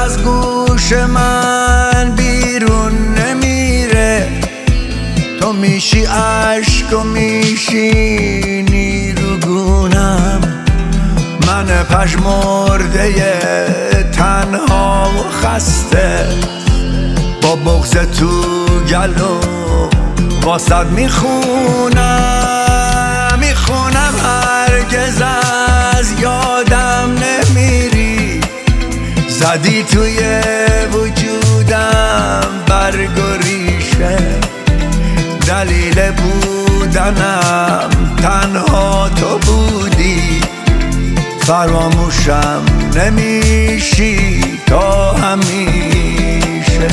از گوش من بیرون نمیره. تو میشی عشق و میشی نیروگونم، من پژمرده تنها و خسته، با بغض تو گلو واسد میخونم هرگز از یادم نمیری. زدی توی وجودم برگ و ریشه، دلیل بودنم تنها تو بودی. فراموشم نمیشی تا همیشه.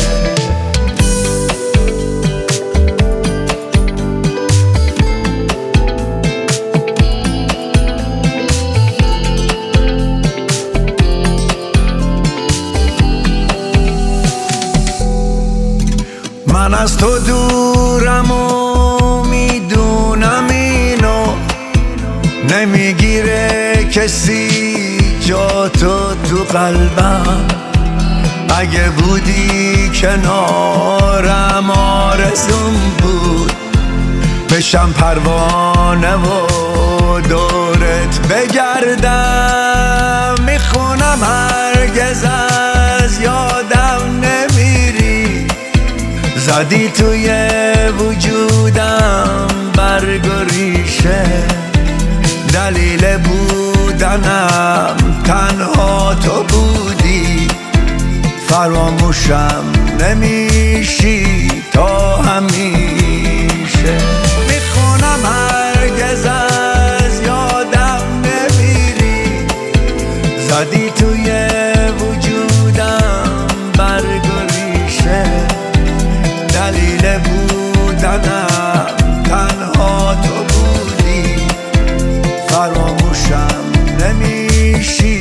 من از تو دورم و میدونم اینو، نمیگیره کسی جا تو قلبم. اگه بودی کنارم آرزوم بود بشم پروانه و دورت بگردم. میخونم هرگز از یادم نمیری. زدی توی وجودم برگ و ریشه، دلیل بودنم تنها تو بودی. فراموشم نمیشی تا همیشه. میخونم هرگز از یادم نمیری. زدی توی وجودم برگ و ریشه، دلیل بودنم تنها تو بودی. فراموشم نمیشی